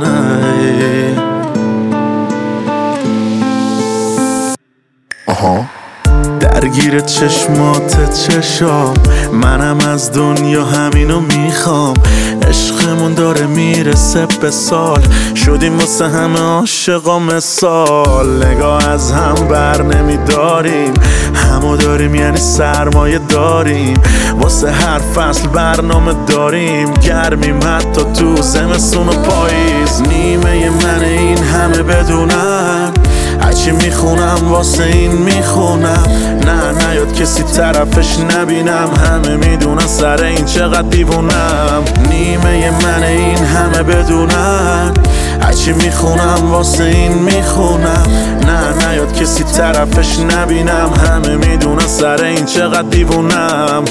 درگیر چشمات چشام، منم از دنیا همینو میخوام. عشقمون داره میرسه به سال، شدیم واسه همه عاشقا مثال. نگاه از هم بر نمیداریم، همو داریم یعنی سرمایه داریم. واسه هر فصل برنامه داریم، گرمیم حتی تو زمستون و پاییز. نیمه من این همه بدونن، هرچی میخونم واسه این میخونم. نه نیاد کسی طرفش نبینم، همه میدونن سر این چقدر دیوونم. نیمه من این همه بدونن، هرچی میخونم واسه این میخونم. نه نیاد کسی طرفش نبینم، همه میدونن سر این چقدر دیوونم.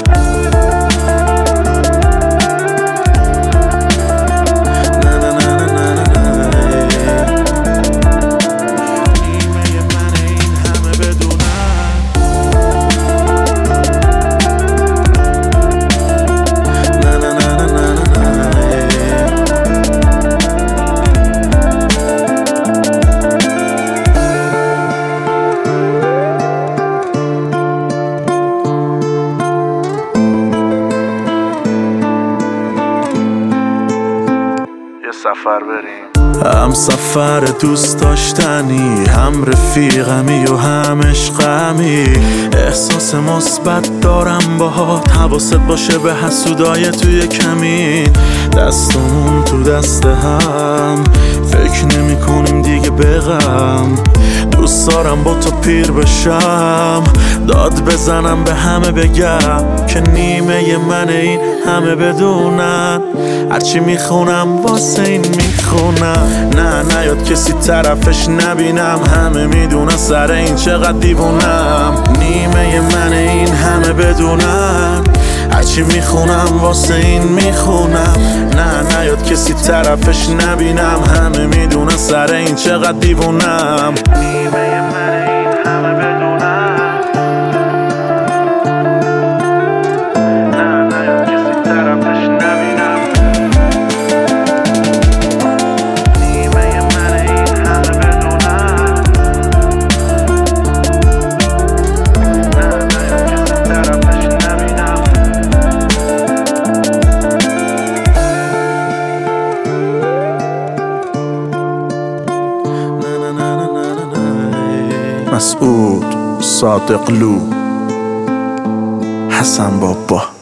سفر بریم، هم سفر دوست داشتنی، هم رفیقمی و هم عشقمی. احساس مثبت دارم باهات، حواست باشه به حسودای توی کمین. دستمون تو دست هم، فکر نمی کنیم دیگه به غم. دوست دارم با تو پیر بشم، داد بزنم به همه بگم که نیمه من این همه بدونن. هرچی میخونم واسه این میخونم. نه نیاد کسی طرفش نبینم، همه میدونن سر این چقدر دیوونم. نیمه من این همه بدونن، هرچی میخونم واسه این میخونم. نه نیاد کسی طرفش نبینم، همه میدونن سر این چقدر دیوونم. نیمه من این همه بدونن، نه نیاد کسی طرفش نبینم. نیمه من این همه بدونن، نه نیاد کسی طرفش نبینم. مسعود صادقلو، حسن بابا.